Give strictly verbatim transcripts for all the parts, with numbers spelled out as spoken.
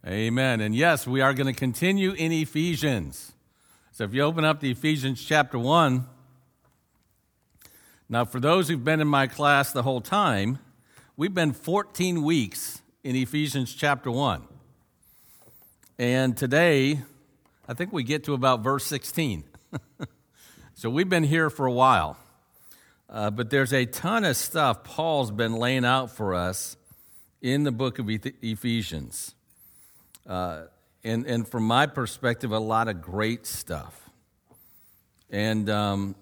Amen. And yes, we are going to continue in Ephesians. So if you open up to Ephesians chapter one, now for those who've been in my class the whole time, we've been fourteen weeks in Ephesians chapter one. And today, I think we get to about verse sixteen. So we've been here for a while. Uh, but there's a ton of stuff Paul's been laying out for us in the book of Ephesians. Uh, and, and from my perspective, a lot of great stuff. And, um,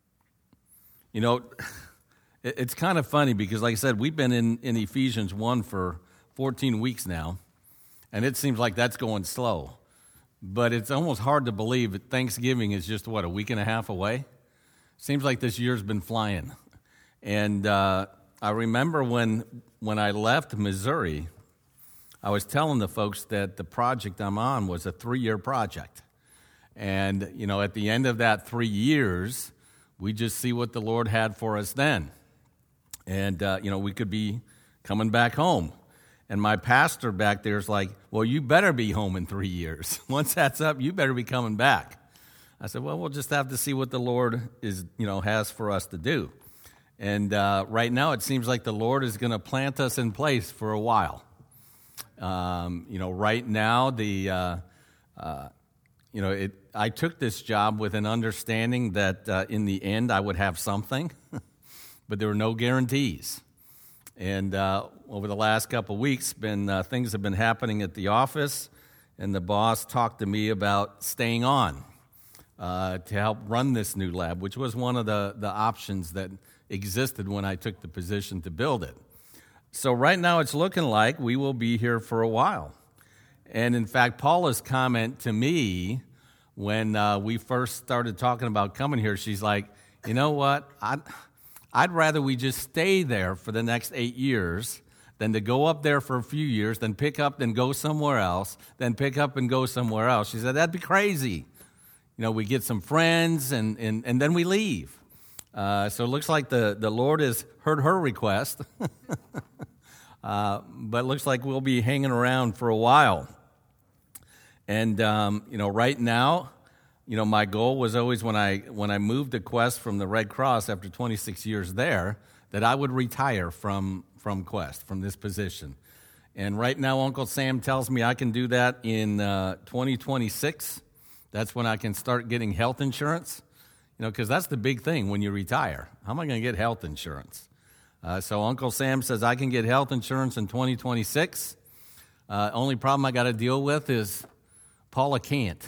you know, it, it's kind of funny because, like I said, we've been in, in Ephesians one for fourteen weeks now, and it seems like that's going slow. But it's almost hard to believe that Thanksgiving is just, what, a week and a half away? Seems like this year's been flying. And uh, I remember when when I left Missouri, I was telling the folks that the project I'm on was a three-year project. And, you know, at the end of that three years, we just see what the Lord had for us then. And, uh, you know, we could be coming back home. And my pastor back there is like, well, you better be home in three years. Once that's up, you better be coming back. I said, well, we'll just have to see what the Lord is, you know, has for us to do. And uh, right now, it seems like the Lord is going to plant us in place for a while. Um, you know, right now, the, uh, uh, you know, it, I took this job with an understanding that uh, in the end I would have something, but there were no guarantees. And uh, over the last couple of weeks, been uh, things have been happening at the office, and the boss talked to me about staying on uh, to help run this new lab, which was one of the, the options that existed when I took the position to build it. So right now it's looking like we will be here for a while. And in fact, Paula's comment to me when uh, we first started talking about coming here, she's like, you know what, I'd, I'd rather we just stay there for the next eight years than to go up there for a few years, then pick up and go somewhere else, then pick up and go somewhere else. She said, that'd be crazy. You know, we get some friends and, and, and then we leave. Uh, so it looks like the, the Lord has heard her request. uh, but it looks like we'll be hanging around for a while. And, um, you know, right now, you know, my goal was always when I when I moved to Quest from the Red Cross after twenty-six years there, that I would retire from, from Quest, from this position. And right now, Uncle Sam tells me I can do that in uh, twenty twenty-six. That's when I can start getting health insurance. You know, because that's the big thing when you retire. How am I going to get health insurance? Uh, so Uncle Sam says I can get health insurance in twenty twenty-six. Uh, only problem I got to deal with is Paula can't.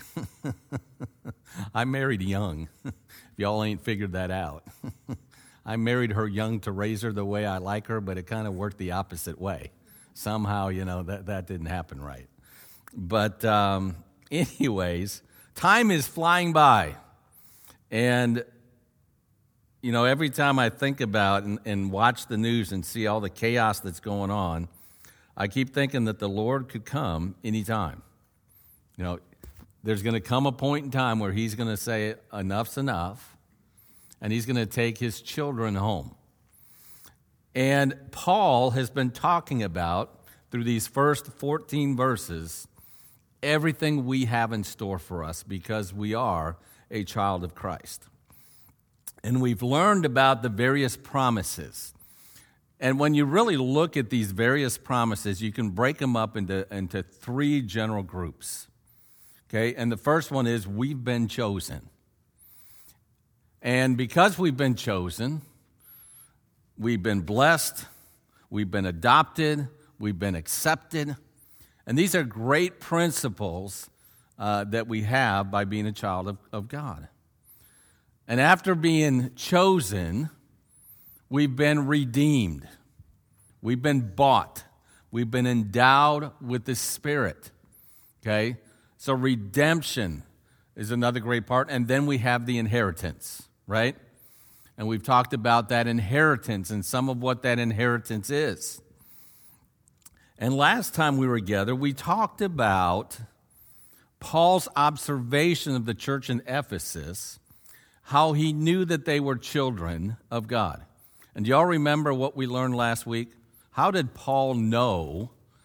I married young, if y'all ain't figured that out. I married her young to raise her the way I like her, but it kind of worked the opposite way. Somehow, you know, that, that didn't happen right. But um, anyways, time is flying by. And, you know, every time I think about and, and watch the news and see all the chaos that's going on, I keep thinking that the Lord could come anytime. You know, there's going to come a point in time where he's going to say, enough's enough, and he's going to take his children home. And Paul has been talking about, through these first fourteen verses, everything we have in store for us because we are a child of Christ. And we've learned about the various promises. And when you really look at these various promises, you can break them up into, into three general groups. Okay, and the first one is we've been chosen. And because we've been chosen, we've been blessed, we've been adopted, we've been accepted. And these are great principles uh, that we have by being a child of, of God. And after being chosen, we've been redeemed. We've been bought. We've been endowed with the Spirit. Okay? So redemption is another great part. And then we have the inheritance, right? And we've talked about that inheritance and some of what that inheritance is. And last time we were together, we talked about Paul's observation of the church in Ephesus, how he knew that they were children of God. And do y'all remember what we learned last week? How did Paul know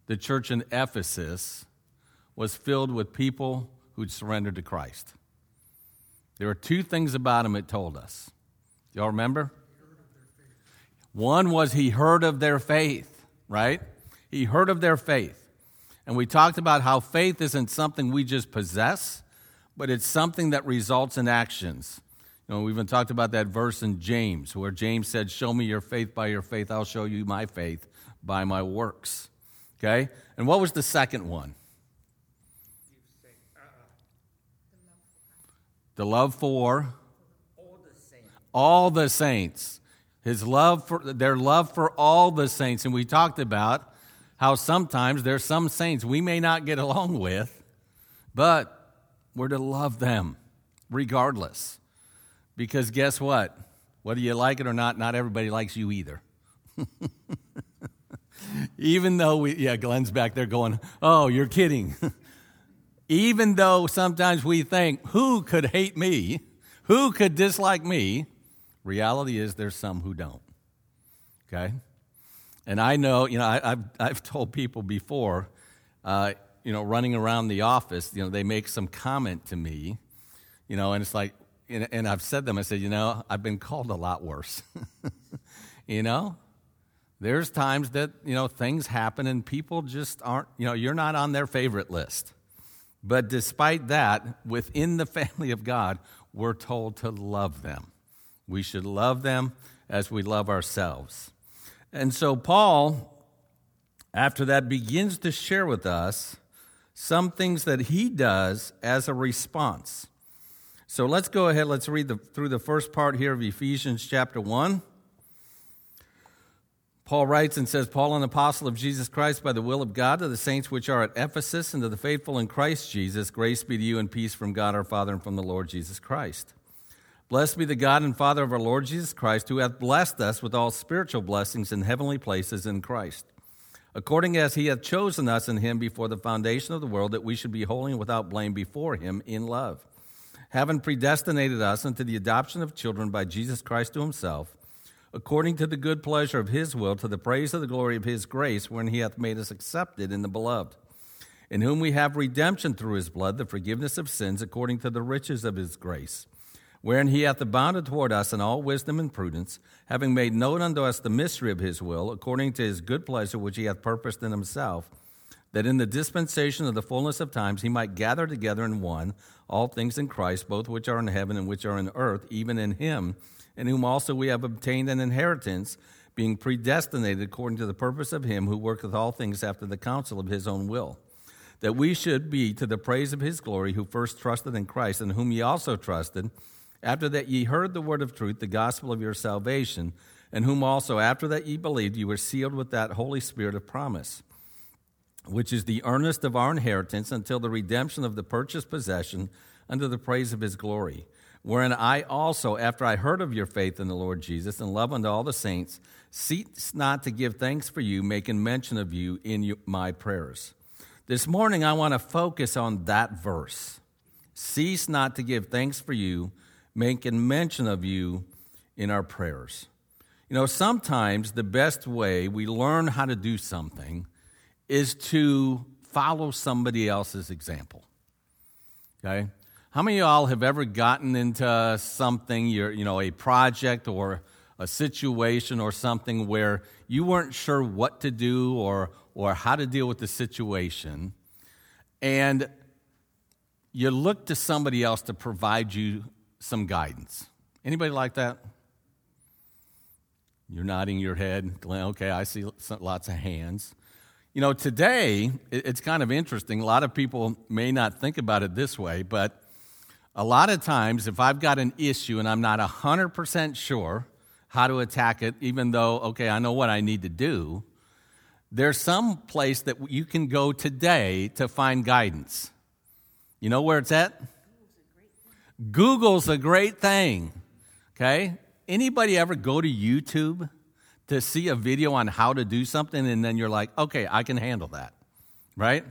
the church in Ephesus was filled with people who'd surrendered to Christ. There were two things about him it told us. Y'all remember? One was he heard of their faith, right? He heard of their faith. And we talked about how faith isn't something we just possess, but it's something that results in actions. You know, we've even talked about that verse in James, where James said, show me your faith by your faith, I'll show you my faith by my works. Okay? And what was the second one? The love for all the saints. All the saints. His love for their love for all the saints. And we talked about how sometimes there's some saints we may not get along with, but we're to love them regardless. Because guess what? Whether you like it or not, not everybody likes you either. Even though we, yeah, Glenn's back there going, oh, you're kidding. Even though sometimes we think, who could hate me? Who could dislike me? Reality is there's some who don't. Okay? And I know, you know, I, I've, I've told people before, uh, you know, running around the office, you know, they make some comment to me, you know, and it's like, and, and I've said to them, I said, you know, I've been called a lot worse. You know? There's times that, you know, things happen and people just aren't, you know, you're not on their favorite list. But despite that, within the family of God, we're told to love them. We should love them as we love ourselves. And so Paul, after that, begins to share with us some things that he does as a response. So let's go ahead, let's read the, through the first part here of Ephesians chapter one. Paul writes and says, Paul, an apostle of Jesus Christ by the will of God, to the saints which are at Ephesus and to the faithful in Christ Jesus, grace be to you and peace from God our Father and from the Lord Jesus Christ. Blessed be the God and Father of our Lord Jesus Christ, who hath blessed us with all spiritual blessings in heavenly places in Christ, according as he hath chosen us in him before the foundation of the world, that we should be holy and without blame before him in love, having predestinated us unto the adoption of children by Jesus Christ to himself, according to the good pleasure of his will, to the praise of the glory of his grace, wherein he hath made us accepted in the beloved, in whom we have redemption through his blood, the forgiveness of sins, according to the riches of his grace, wherein he hath abounded toward us in all wisdom and prudence, having made known unto us the mystery of his will, according to his good pleasure which he hath purposed in himself, that in the dispensation of the fullness of times he might gather together in one all things in Christ, both which are in heaven and which are in earth, even in him, in whom also we have obtained an inheritance, being predestinated according to the purpose of him who worketh all things after the counsel of his own will, that we should be to the praise of his glory, who first trusted in Christ, in whom ye also trusted, after that ye heard the word of truth, the gospel of your salvation, in whom also after that ye believed, ye were sealed with that Holy Spirit of promise, which is the earnest of our inheritance until the redemption of the purchased possession unto the praise of his glory, wherein I also, after I heard of your faith in the Lord Jesus and love unto all the saints, cease not to give thanks for you, making mention of you in you, my prayers. This morning I want to focus on that verse. Cease not to give thanks for you, making mention of you in our prayers. You know, sometimes the best way we learn how to do something is to follow somebody else's example. Okay? How many of y'all have ever gotten into something, you're, you know, a project or a situation or something where you weren't sure what to do or or how to deal with the situation, and you look to somebody else to provide you some guidance? Anybody like that? You're nodding your head. Glenn, okay, I see lots of hands. You know, today, it's kind of interesting. A lot of people may not think about it this way, but a lot of times, if I've got an issue and I'm not one hundred percent sure how to attack it, even though, okay, I know what I need to do, there's some place that you can go today to find guidance. You know where it's at? Google's a great thing, okay? Anybody ever go to YouTube to see a video on how to do something and then you're like, okay, I can handle that, right?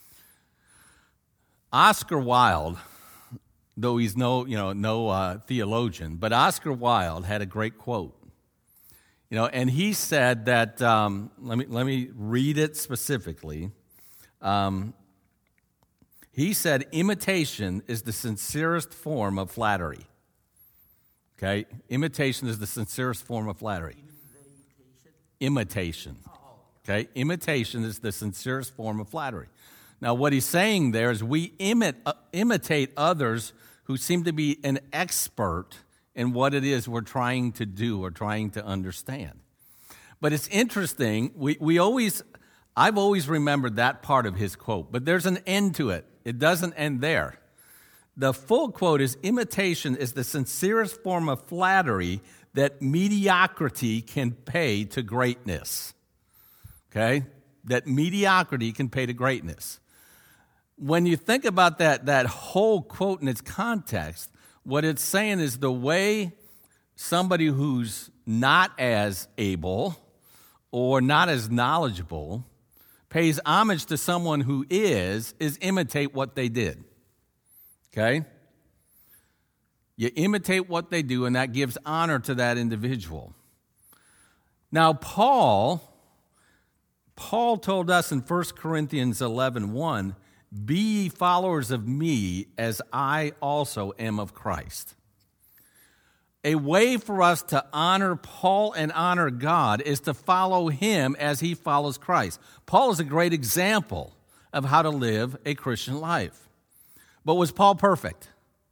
Oscar Wilde, though he's no, you know, no uh, theologian, but Oscar Wilde had a great quote. You know, and he said that, um, let me let me read it specifically. Um, he said, imitation is the sincerest form of flattery. Okay? Imitation is the sincerest form of flattery. Imitation. Okay? Imitation is the sincerest form of flattery. Now, what he's saying there is we imit, uh, imitate others who seem to be an expert in what it is we're trying to do or trying to understand. But it's interesting, we, we always, I've always remembered that part of his quote, but there's an end to it. It doesn't end there. The full quote is, imitation is the sincerest form of flattery that mediocrity can pay to greatness. Okay? That mediocrity can pay to greatness. When you think about that, that whole quote in its context, what it's saying is the way somebody who's not as able or not as knowledgeable pays homage to someone who is, is imitate what they did. Okay? You imitate what they do, and that gives honor to that individual. Now, Paul, Paul told us in First Corinthians eleven one, be ye followers of me as I also am of Christ. A way for us to honor Paul and honor God is to follow him as he follows Christ. Paul is a great example of how to live a Christian life. But was Paul perfect?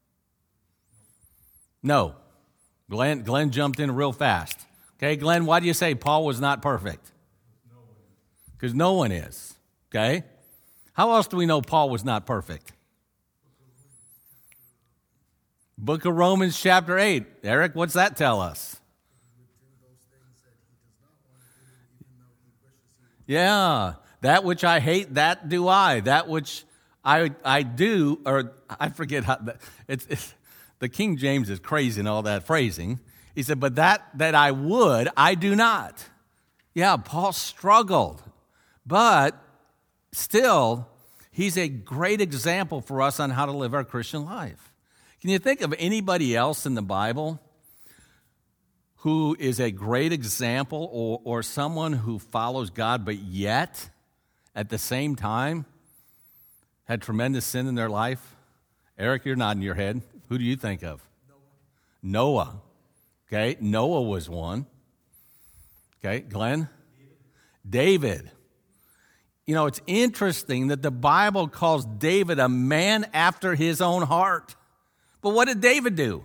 No. Glenn, Glenn jumped in real fast. Okay, Glenn, why do you say Paul was not perfect? Because no one is. Okay? How else do we know Paul was not perfect? Book of Romans chapter eight. Eric, what's that tell us? Yeah, that which I hate, that do I. That which I I do, or I forget how, it's, it's the King James is crazy in all that phrasing. He said, but that that I would, I do not. Yeah, Paul struggled, but still, he's a great example for us on how to live our Christian life. Can you think of anybody else in the Bible who is a great example or, or someone who follows God but yet, at the same time, had tremendous sin in their life? Eric, you're nodding your head. Who do you think of? Noah. Noah. Okay, Noah was one. Okay, Glenn? David. David. You know, it's interesting that the Bible calls David a man after his own heart. But what did David do?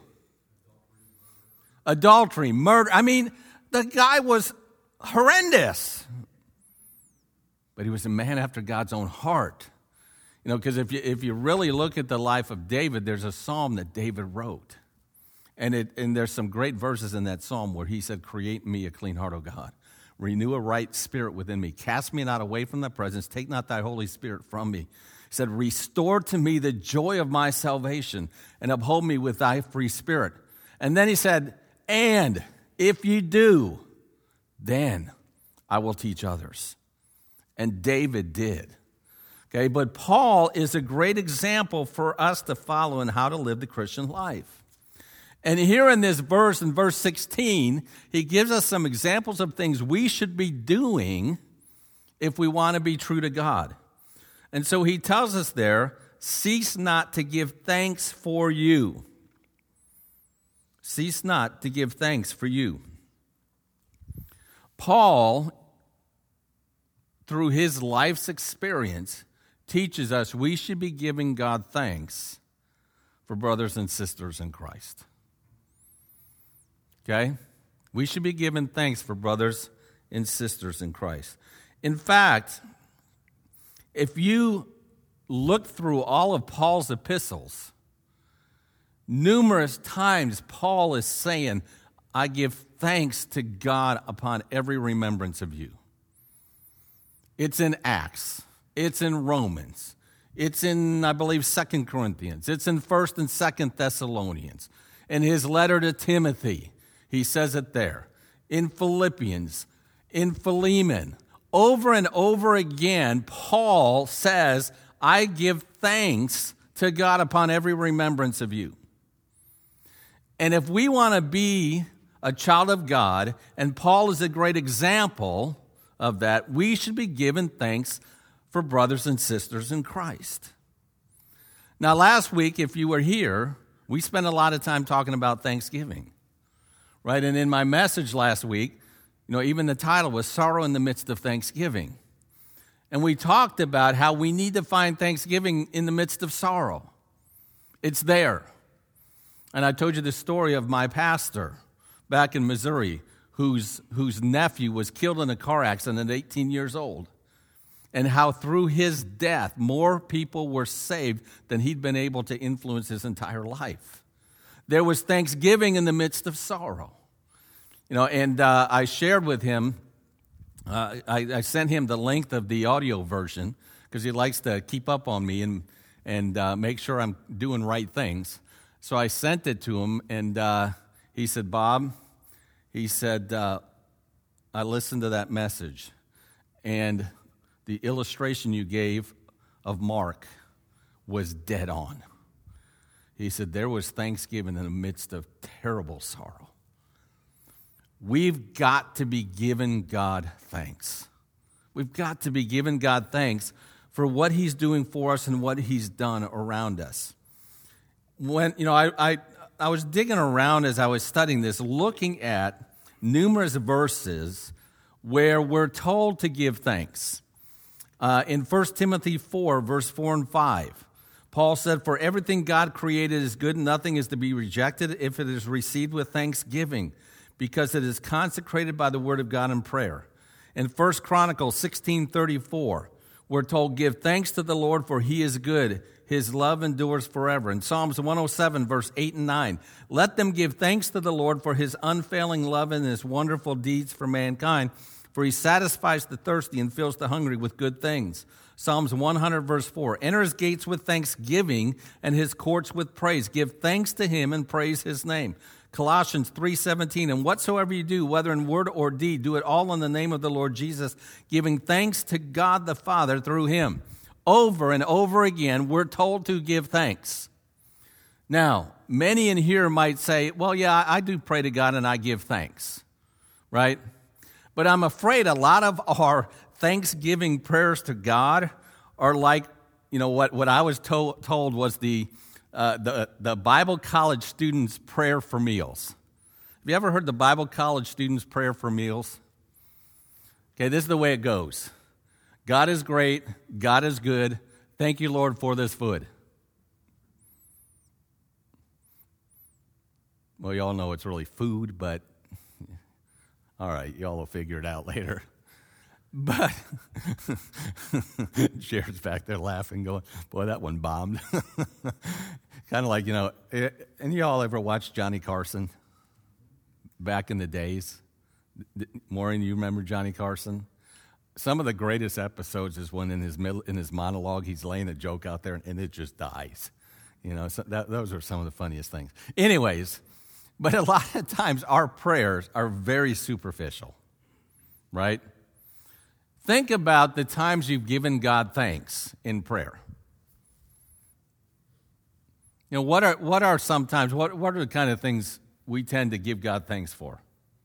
Adultery, murder. I mean, the guy was horrendous. But he was a man after God's own heart. You know, because if you if you really look at the life of David, there's a psalm that David wrote. And it and there's some great verses in that psalm where he said, create me a clean heart, O God. Renew a right spirit within me. Cast me not away from thy presence. Take not thy Holy Spirit from me. He said, restore to me the joy of my salvation and uphold me with thy free spirit. And then he said, and if you do, then I will teach others. And David did. Okay, but Paul is a great example for us to follow in how to live the Christian life. And here in this verse, in verse sixteen, he gives us some examples of things we should be doing if we want to be true to God. And so he tells us there, cease not to give thanks for you. Cease not to give thanks for you. Paul, through his life's experience, teaches us we should be giving God thanks for brothers and sisters in Christ. Okay? We should be giving thanks for brothers and sisters in Christ. In fact, if you look through all of Paul's epistles, numerous times Paul is saying, I give thanks to God upon every remembrance of you. It's in Acts. It's in Romans. It's in, I believe, Second Corinthians. It's in First and Second Thessalonians. In his letter to Timothy, he says it there. In Philippians, in Philemon. Over and over again, Paul says, I give thanks to God upon every remembrance of you. And if we want to be a child of God, and Paul is a great example of that. We should be giving thanks for brothers and sisters in Christ. Now, last week, if you were here, we spent a lot of time talking about Thanksgiving, right? And in my message last week, you know, even the title was Sorrow in the Midst of Thanksgiving. And we talked about how we need to find thanksgiving in the midst of sorrow. It's there. And I told you the story of my pastor back in Missouri, whose, whose nephew was killed in a car accident at eighteen years old, and how through his death, more people were saved than he'd been able to influence his entire life. There was thanksgiving in the midst of sorrow. You know, and uh, I shared with him, uh, I, I sent him the length of the audio version because he likes to keep up on me and, and uh, make sure I'm doing right things. So I sent it to him, and uh, he said, Bob, he said, uh, I listened to that message, and the illustration you gave of Mark was dead on. He said, there was thanksgiving in the midst of terrible sorrow. We've got to be giving God thanks. We've got to be giving God thanks for what he's doing for us and what he's done around us. When, you know, I, I, I was digging around as I was studying this, looking at numerous verses where we're told to give thanks. Uh, in First Timothy four, verse four and five, Paul said, for everything God created is good, and nothing is to be rejected if it is received with thanksgiving, because it is consecrated by the word of God in prayer. In First Chronicles sixteen thirty-four, we're told, give thanks to the Lord, for he is good. His love endures forever. In Psalms one oh seven, verse eight and nine, let them give thanks to the Lord for his unfailing love and his wonderful deeds for mankind, for he satisfies the thirsty and fills the hungry with good things. Psalms one hundred, verse four, enter his gates with thanksgiving and his courts with praise. Give thanks to him and praise his name. Colossians three seventeen, and whatsoever you do, whether in word or deed, do it all in the name of the Lord Jesus, giving thanks to God the Father through him. Over and over again, we're told to give thanks. Now, many in here might say, well, yeah, I do pray to God and I give thanks, right? But I'm afraid a lot of our thanksgiving prayers to God are like, you know, what, what I was to- told was the, uh, the, the Bible college students' prayer for meals. Have you ever heard the Bible college students' prayer for meals? Okay, this is the way it goes. God is great. God is good. Thank you, Lord, for this food. Well, y'all know it's really food, but all right, y'all will figure it out later. But Jared's back there laughing, going, boy, that one bombed. Kind of like, you know, any of y'all ever watched Johnny Carson back in the days? Maureen, you remember Johnny Carson? Some of the greatest episodes is when in his middle, in his monologue, he's laying a joke out there and it just dies. You know, so that, those are some of the funniest things. Anyways, but a lot of times our prayers are very superficial, right? Think about the times you've given God thanks in prayer. You know, what are what are sometimes, what, what are the kind of things we tend to give God thanks for?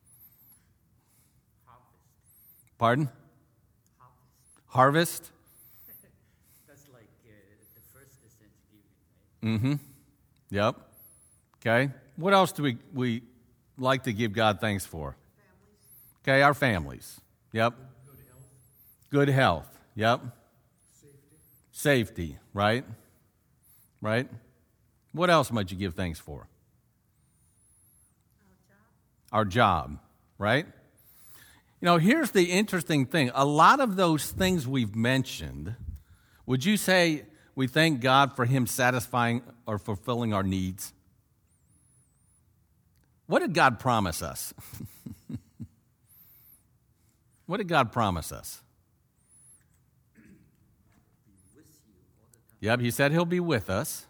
Harvest. Pardon? Harvest? That's like uh, the first is Thanksgiving, right? Mm-hmm. Yep. Okay. What else do we, we like to give God thanks for? Families. Okay, our families. Yep. Good health. Good health. Yep. Safety. Safety, right? Right? What else might you give thanks for? Our job. Our job, right? You know, here's the interesting thing. A lot of those things we've mentioned, would you say we thank God for him satisfying or fulfilling our needs? What did God promise us? What did God promise us? Yep, he said he'll be with us.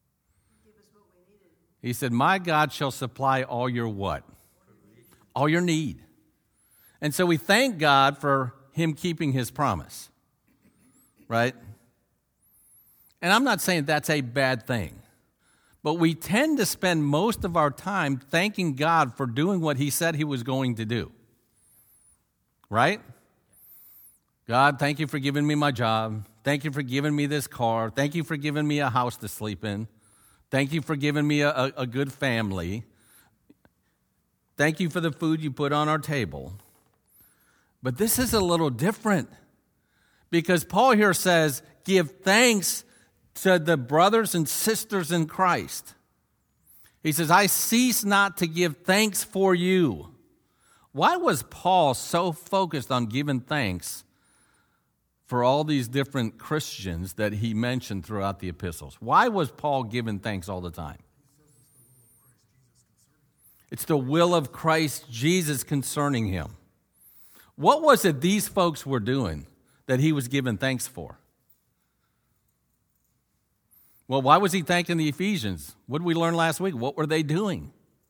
He said, my God shall supply all your what? All your need. And so we thank God for him keeping his promise, right? And I'm not saying that's a bad thing, but we tend to spend most of our time thanking God for doing what he said he was going to do. Right? God, thank you for giving me my job. Thank you for giving me this car. Thank you for giving me a house to sleep in. Thank you for giving me a, a, a good family. Thank you for the food you put on our table. But this is a little different because Paul here says, give thanks to the brothers and sisters in Christ. He says, I cease not to give thanks for you. Why was Paul so focused on giving thanks for all these different Christians that he mentioned throughout the epistles? Why was Paul giving thanks all the time? It's the will of Christ Jesus concerning him. What was it these folks were doing that he was giving thanks for? Well, why was he thanking the Ephesians? What did we learn last week? What were they doing?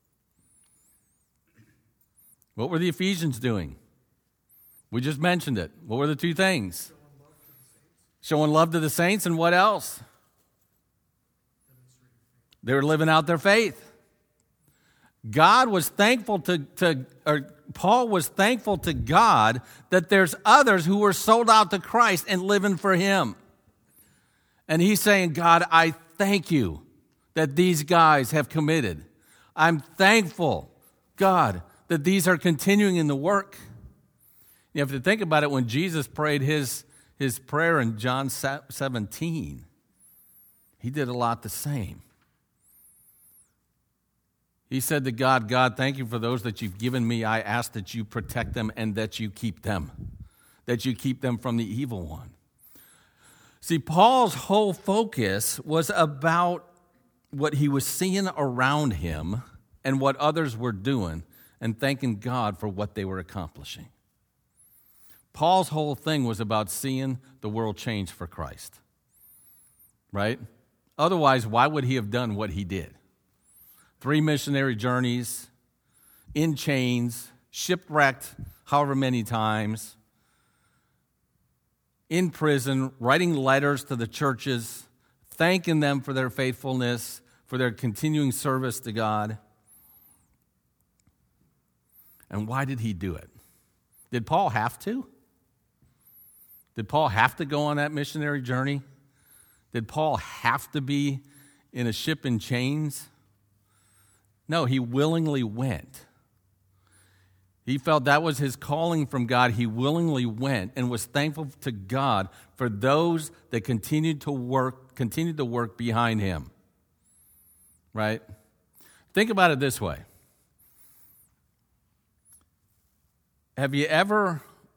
What were the Ephesians doing? We just mentioned it. What were the two things? Showing love to the saints, and what else? They were living out their faith. God was thankful to, to or Paul was thankful to God that there's others who were sold out to Christ and living for him. And he's saying, God, I thank you that these guys have committed. I'm thankful, God, that these are continuing in the work. You have to think about it when Jesus prayed his, his prayer in John seventeen. He did a lot the same. He said to God, God, thank you for those that you've given me. I ask that you protect them and that you keep them, that you keep them from the evil one. See, Paul's whole focus was about what he was seeing around him and what others were doing and thanking God for what they were accomplishing. Paul's whole thing was about seeing the world change for Christ, right? Otherwise, why would he have done what he did? Three missionary journeys, in chains, shipwrecked however many times, in prison, writing letters to the churches, thanking them for their faithfulness, for their continuing service to God. And why did he do it? Did Paul have to? Did Paul have to go on that missionary journey? Did Paul have to be in a ship in chains? No, he willingly went. He felt that was his calling from God. He willingly went and was thankful to God for those that continued to work, continued to work behind him. Right? Think about it this way. Have you ever,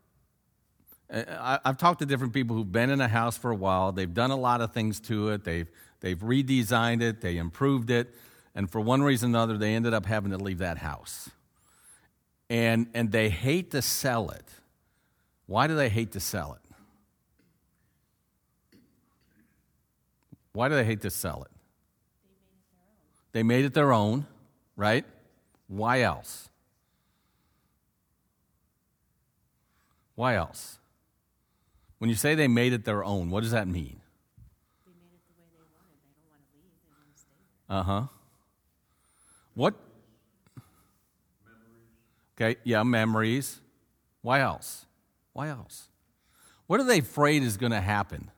I've talked to different people who've been in a house for a while. They've done a lot of things to it. They've, they've redesigned it. They improved it. And for one reason or another, they ended up having to leave that house. And, and they hate to sell it. Why do they hate to sell it? Why do they hate to sell it? They made it their own, right? Why else? Why else? When you say they made it their own, what does that mean? They made it the way they wanted. They don't want to leave. They want to stay there. Uh-huh. What? Okay, yeah, memories. Why else? Why else? What are they afraid is going to happen?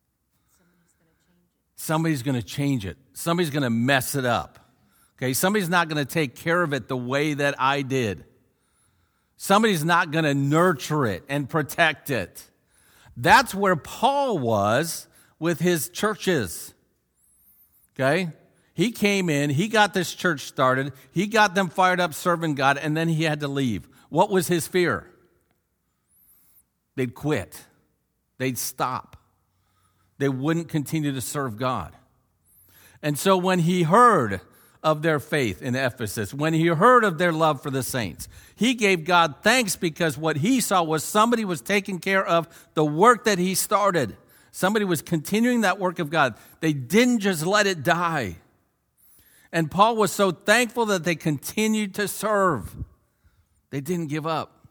Somebody's going to change it. Somebody's going to mess it up. Okay, somebody's not going to take care of it the way that I did. Somebody's not going to nurture it and protect it. That's where Paul was with his churches. Okay? He came in, he got this church started, he got them fired up serving God, and then he had to leave. What was his fear? They'd quit. They'd stop. They wouldn't continue to serve God. And so when he heard of their faith in Ephesus, when he heard of their love for the saints, he gave God thanks because what he saw was somebody was taking care of the work that he started. Somebody was continuing that work of God. They didn't just let it die. And Paul was so thankful that they continued to serve. They didn't give up.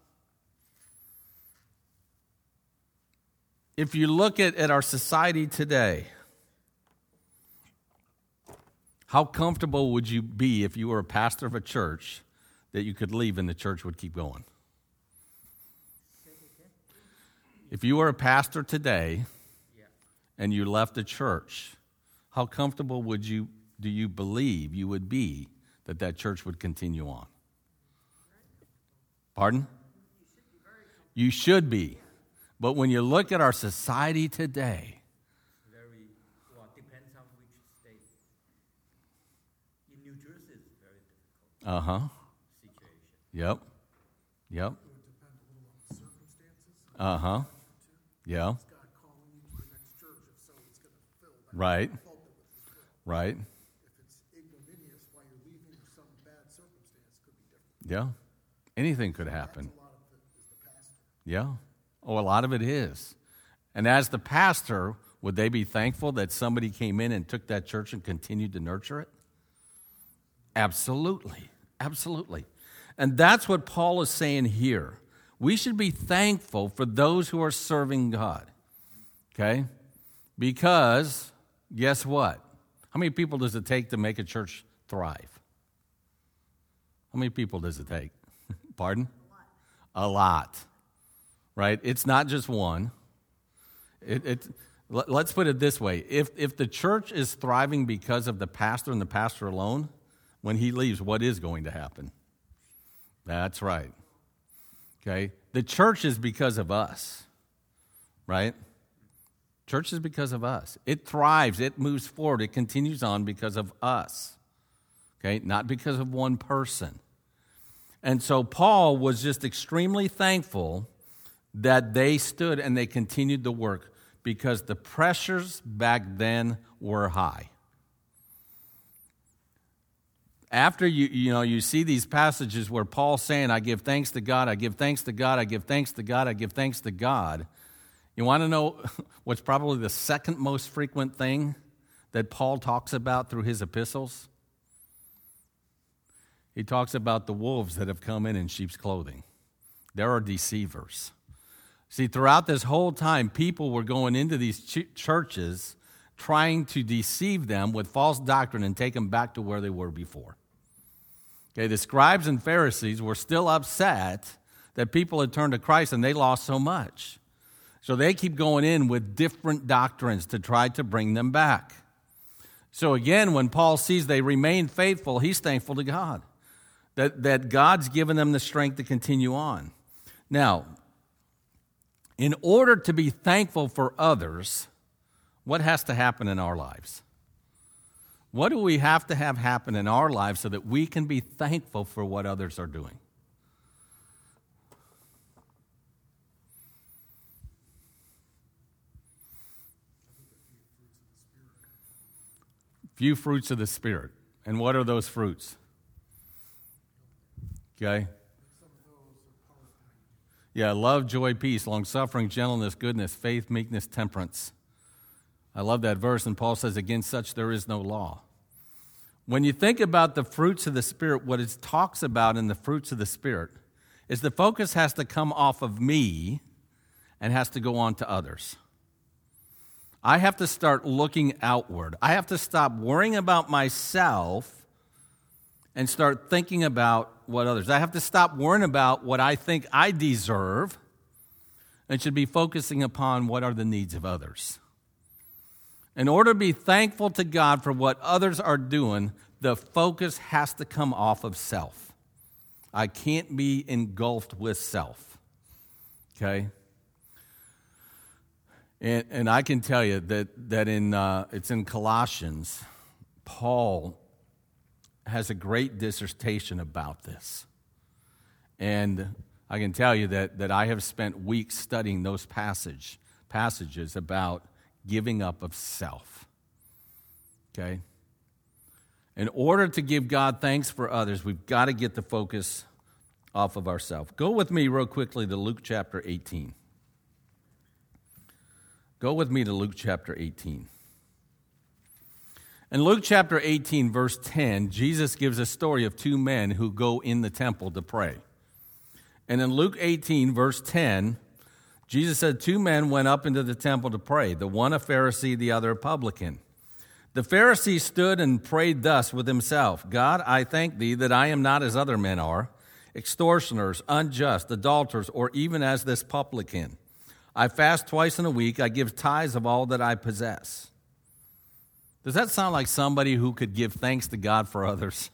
If you look at, at our society today, How comfortable would you be if you were a pastor of a church that you could leave and the church would keep going? If you were a pastor today and you left the church, how comfortable would you do you believe you would be that that church would continue on? Pardon? You should be. But when you look at our society today, Very, well, it depends on which state. In New Jersey, it's a very difficult uh-huh, situation. yep, yep, It would depend a little on the circumstances. uh-huh, yeah, Is God calling you to the next church? If so, it's going to fill that right, pulpit with His will. right, If it's ignominious while you're leaving, or some bad circumstance could be different. yeah. Anything could happen. That's a lot of it is the pastor. Yeah. Oh, a lot of it is. And as the pastor, would they be thankful that somebody came in and took that church and continued to nurture it? Absolutely. Absolutely. And that's what Paul is saying here. We should be thankful for those who are serving God. Okay? Because, guess what? How many people does it take to make a church thrive? How many people does it take? Pardon? A lot. A lot. Right? It's not just one. It, it, let's put it this way. If, if the church is thriving because of the pastor and the pastor alone, when he leaves, what is going to happen? That's right. Okay? The church is because of us. Right? Church is because of us. It thrives. It moves forward. It continues on because of us. Okay? Not because of one person. And so Paul was just extremely thankful that they stood and they continued the work because the pressures back then were high. After you, you know, you see these passages where Paul's saying, I give thanks to God, I give thanks to God, I give thanks to God, I give thanks to God. You want to know what's probably the second most frequent thing that Paul talks about through his epistles? He talks about the wolves that have come in in sheep's clothing. There are deceivers. See, throughout this whole time, people were going into these ch- churches trying to deceive them with false doctrine and take them back to where they were before. Okay, the scribes and Pharisees were still upset that people had turned to Christ and they lost so much. So they keep going in with different doctrines to try to bring them back. So again, when Paul sees they remain faithful, he's thankful to God that, that God's given them the strength to continue on. Now, in order to be thankful for others, what has to happen in our lives? What do we have to have happen in our lives so that we can be thankful for what others are doing? Few fruits of the Spirit. And what are those fruits? Okay? Yeah, love, joy, peace, long-suffering, gentleness, goodness, faith, meekness, temperance. I love that verse, and Paul says, against such there is no law. When you think about the fruits of the Spirit, what it talks about in the fruits of the Spirit is the focus has to come off of me and has to go on to others. I have to start looking outward. I have to stop worrying about myself and start thinking about what others. I have to stop worrying about what I think I deserve and should be focusing upon what are the needs of others. In order to be thankful to God for what others are doing, the focus has to come off of self. I can't be engulfed with self. Okay? And, and I can tell you that, that in uh, it's in Colossians, Paul has a great dissertation about this. And I can tell you that, that I have spent weeks studying those passage, passages about giving up of self. Okay? In order to give God thanks for others, we've got to get the focus off of ourselves. Go with me real quickly to Luke chapter eighteen. Go with me to Luke chapter eighteen. In Luke chapter eighteen, verse ten, Jesus gives a story of two men who go in the temple to pray. And in Luke eighteen, verse ten, Jesus said, two men went up into the temple to pray, the one a Pharisee, the other a publican. The Pharisee stood and prayed thus with himself, God, I thank thee that I am not as other men are, extortioners, unjust, adulterers, or even as this publican. I fast twice in a week. I give tithes of all that I possess. Does that sound like somebody who could give thanks to God for others?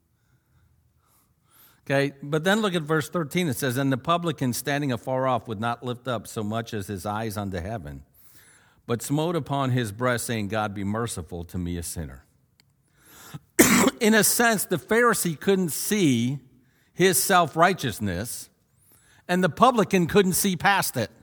Okay, but then look at verse thirteen. It says, and the publican standing afar off would not lift up so much as his eyes unto heaven, but smote upon his breast, saying, God, be merciful to me, a sinner. In a sense, the Pharisee couldn't see his self-righteousness, and the publican couldn't see past it.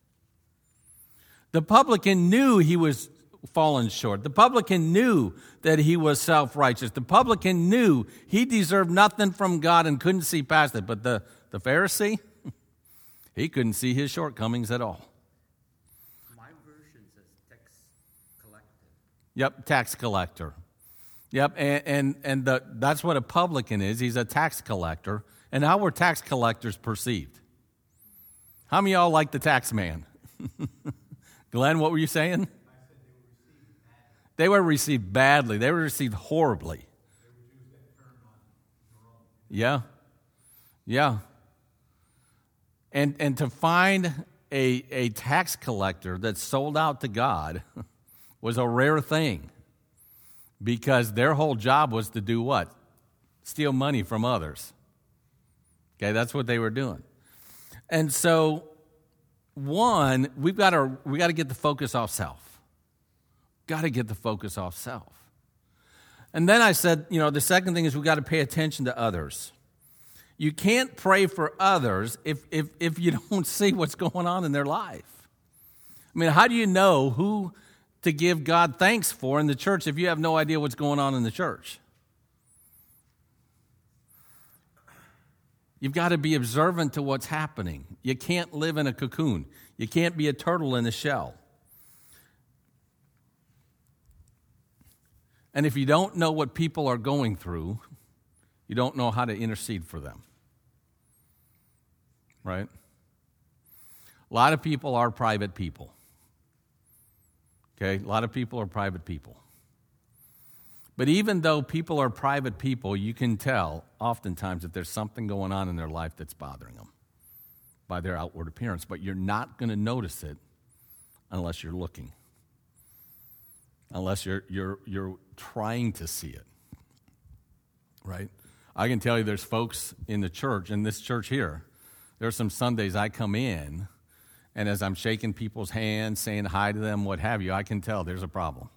The publican knew he was fallen short. The publican knew that he was self-righteous. The publican knew he deserved nothing from God and couldn't see past it. But the, the Pharisee, he couldn't see his shortcomings at all. My version says tax collector. Yep, tax collector. Yep, and and, and the, that's what a publican is. He's a tax collector. And how were tax collectors perceived? How many of y'all like the tax man? Glenn, what were you saying? They were received badly. They were received horribly. Yeah. Yeah. And and to find a, a tax collector that sold out to God was a rare thing, because their whole job was to do what? Steal money from others. Okay, that's what they were doing. And so, one, we've got to we got to get the focus off self. Got to get the focus off self. And then I said, you know, the second thing is we've got to pay attention to others. You can't pray for others if, if, if you don't see what's going on in their life. I mean, how do you know who to give God thanks for in the church if you have no idea what's going on in the church? You've got to be observant to what's happening. You can't live in a cocoon. You can't be a turtle in a shell. And if you don't know what people are going through, you don't know how to intercede for them. Right? A lot of people are private people. Okay? A lot of people are private people. But even though people are private people, you can tell oftentimes that there's something going on in their life that's bothering them by their outward appearance. But you're not going to notice it unless you're looking. Unless you're you're you're trying to see it, right? I can tell you there's folks in the church, in this church here, there's some Sundays I come in, and as I'm shaking people's hands, saying hi to them, what have you, I can tell there's a problem.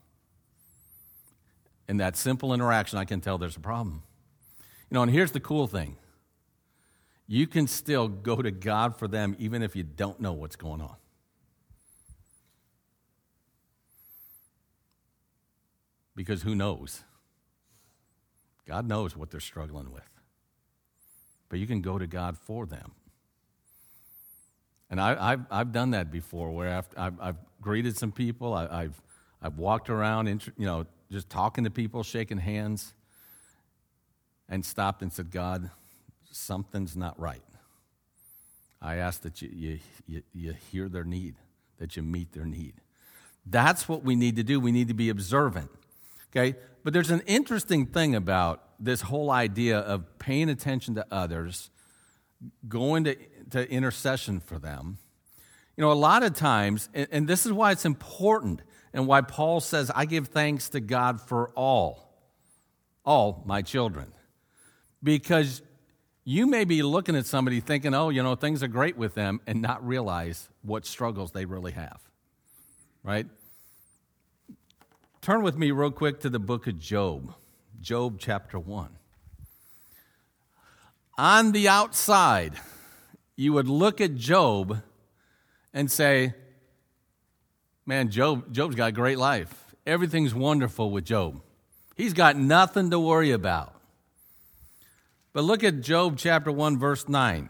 In that simple interaction, I can tell there's a problem. You know, and here's the cool thing. You can still go to God for them even if you don't know what's going on. Because who knows? God knows what they're struggling with. But you can go to God for them. And I, I've, I've done that before, where I've, I've, I've greeted some people. I, I've, I've walked around, you know, just talking to people, shaking hands, and stopped and said, God, something's not right. I ask that you, you, you, you hear their need, that you meet their need. That's what we need to do. We need to be observant. Okay, but there's an interesting thing about this whole idea of paying attention to others, going to, to intercession for them. You know, a lot of times, and, and this is why it's important, and why Paul says, I give thanks to God for all, all my children. Because you may be looking at somebody thinking, oh, you know, things are great with them, and not realize what struggles they really have, right? Turn with me real quick to the book of Job, Job chapter one. On the outside, you would look at Job and say, man, Job, Job's got a great life. Everything's wonderful with Job. He's got nothing to worry about. But look at Job chapter one, verse nine.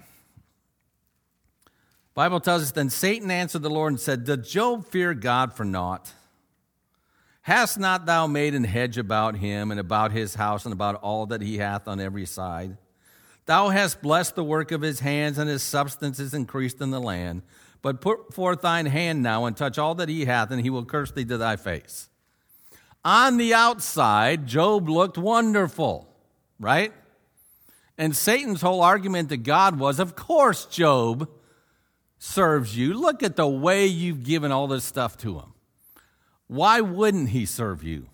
The Bible tells us, then Satan answered the Lord and said, did Job fear God for naught? Hast not thou made an hedge about him and about his house and about all that he hath on every side? Thou hast blessed the work of his hands, and his substance is increased in the land. But put forth thine hand now and touch all that he hath, and he will curse thee to thy face. On the outside, Job looked wonderful, right? And Satan's whole argument to God was, of course Job serves you. Look at the way you've given all this stuff to him. Why wouldn't he serve you?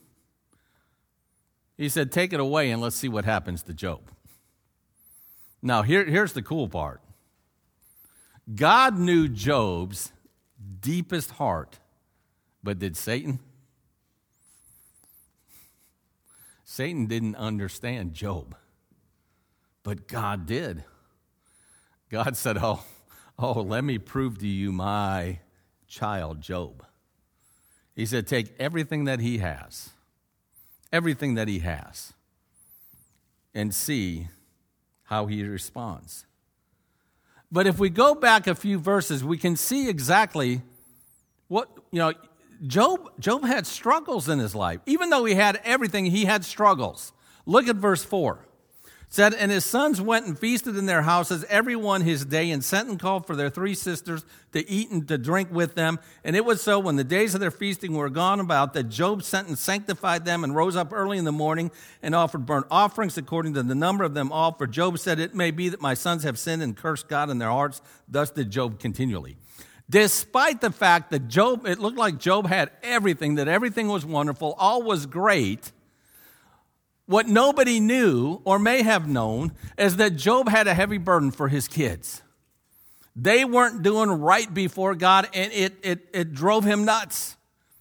He said, take it away and let's see what happens to Job. Now, here, here's the cool part. God knew Job's deepest heart, but did Satan? Satan didn't understand Job, but God did. God said, oh, oh, let me prove to you my child Job. He said, take everything that he has, everything that he has, and see how he responds. But if we go back a few verses, we can see exactly what, you know, Job, Job had struggles in his life. Even though he had everything, he had struggles. Look at verse four. It said, and his sons went and feasted in their houses, every one his day, and sent and called for their three sisters to eat and to drink with them. And it was so, when the days of their feasting were gone about, that Job sent and sanctified them, and rose up early in the morning, and offered burnt offerings according to the number of them all. For Job said, it may be that my sons have sinned and cursed God in their hearts. Thus did Job continually. Despite the fact that Job, it looked like Job had everything, that everything was wonderful, all was great, what nobody knew or may have known is that Job had a heavy burden for his kids. They weren't doing right before God, and it, it, it drove him nuts.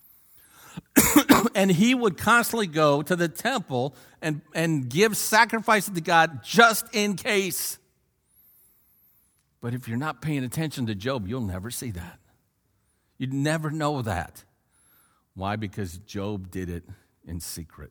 And he would constantly go to the temple and, and give sacrifices to God just in case. But if you're not paying attention to Job, you'll never see that. You'd never know that. Why? Because Job did it in secret.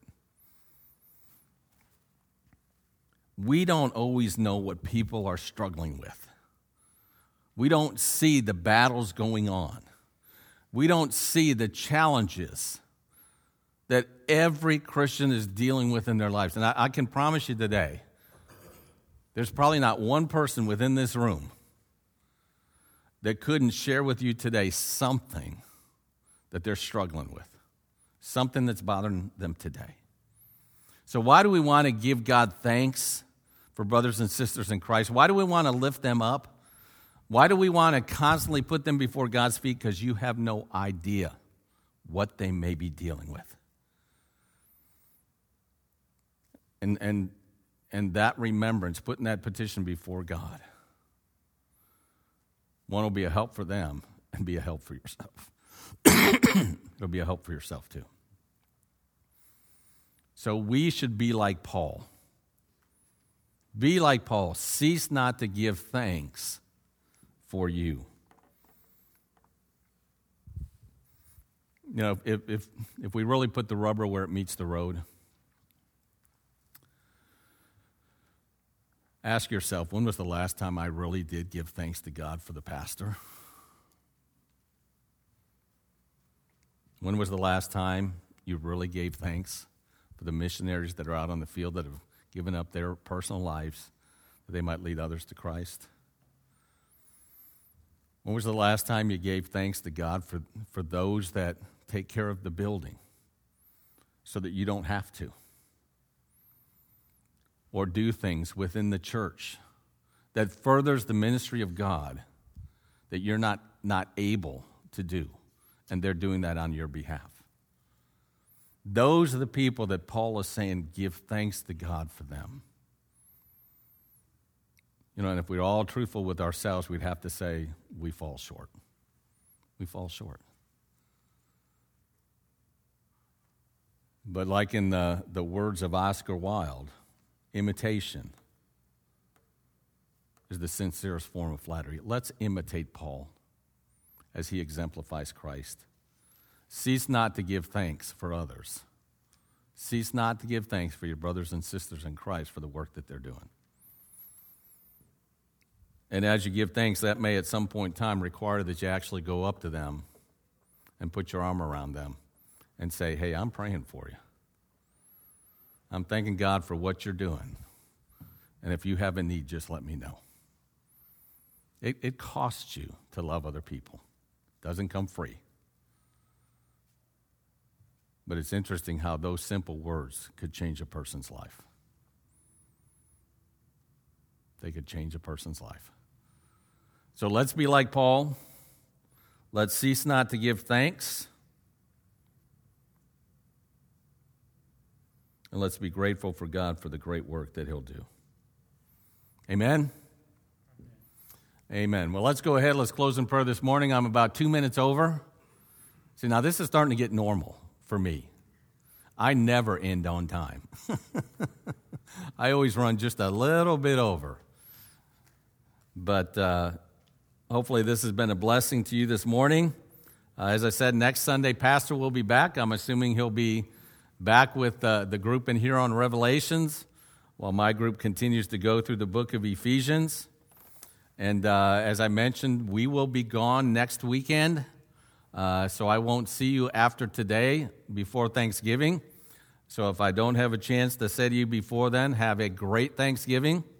We don't always know what people are struggling with. We don't see the battles going on. We don't see the challenges that every Christian is dealing with in their lives. And I, I can promise you today, there's probably not one person within this room that couldn't share with you today something that they're struggling with, something that's bothering them today. So why do we want to give God thanks for brothers and sisters in Christ? Why do we want to lift them up? Why do we want to constantly put them before God's feet? Because you have no idea what they may be dealing with. And, and, and that remembrance, putting that petition before God, one will be a help for them and be a help for yourself. It'll be a help for yourself too. So we should be like Paul. Be like Paul. Cease not to give thanks for you. You know, if, if, if we really put the rubber where it meets the road, ask yourself, when was the last time I really did give thanks to God for the pastor? When was the last time you really gave thanks for the missionaries that are out on the field that have given up their personal lives that they might lead others to Christ? When was the last time you gave thanks to God for, for those that take care of the building so that you don't have to? Or do things within the church that furthers the ministry of God that you're not, not able to do, and they're doing that on your behalf. Those are the people that Paul is saying, give thanks to God for them. You know, and if we're all truthful with ourselves, we'd have to say, we fall short. We fall short. But like in the, the words of Oscar Wilde, imitation is the sincerest form of flattery. Let's imitate Paul as he exemplifies Christ. Cease not to give thanks for others. Cease not to give thanks for your brothers and sisters in Christ for the work that they're doing. And as you give thanks, that may at some point in time require that you actually go up to them and put your arm around them and say, hey, I'm praying for you. I'm thanking God for what you're doing. And if you have a need, just let me know. It, it costs you to love other people. It doesn't come free. But it's interesting how those simple words could change a person's life. They could change a person's life. So let's be like Paul. Let's cease not to give thanks. And let's be grateful for God for the great work that he'll do. Amen? Amen. Well, let's go ahead. Let's close in prayer this morning. I'm about two minutes over. See, now this is starting to get normal for me. I never end on time. I always run just a little bit over. But uh, hopefully this has been a blessing to you this morning. Uh, as I said, next Sunday, Pastor will be back. I'm assuming he'll be back with uh, the group in here on Revelations while my group continues to go through the book of Ephesians. And uh, as I mentioned, we will be gone next weekend. Uh, so I won't see you after today, before Thanksgiving. So if I don't have a chance to say to you before then, have a great Thanksgiving.